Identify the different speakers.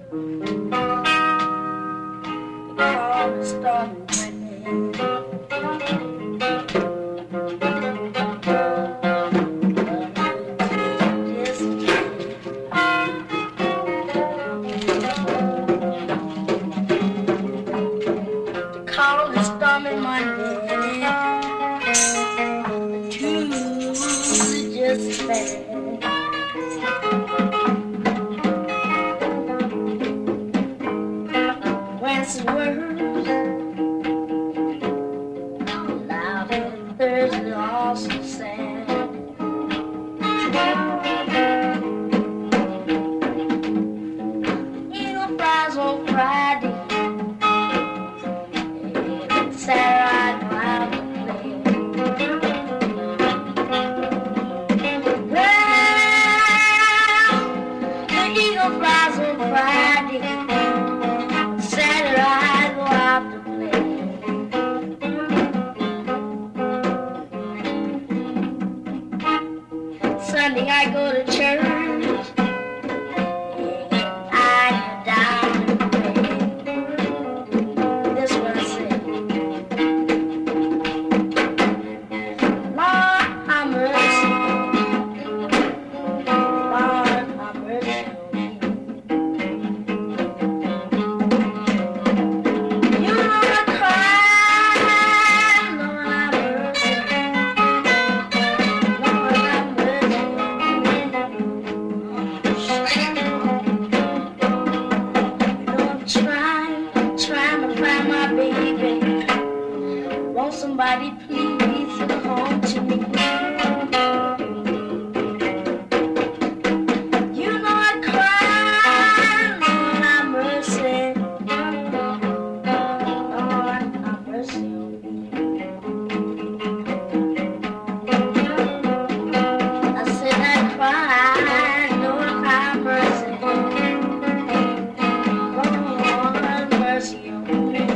Speaker 1: Call the stormy weather. Call the stormy Monday. Tuesday just bad. Wednesday's worse. Loud and Thursday also sad. Eagle flies on Friday. Saturday I go out to play. Well, the eagle flies on Friday. Saturday I go out to play. Sunday I go to church. I get down and pray. This what I say. Lord, have mercy. Lord, have mercy on me. You know I cry. Lord, have mercy. Lord, have mercy on me. You know I'm trying to find my baby. Won't somebody please come to me? You know I cry, Lord have mercy. Lord have mercy on me. I said I cry, Lord have mercy. Lord have mercy on me.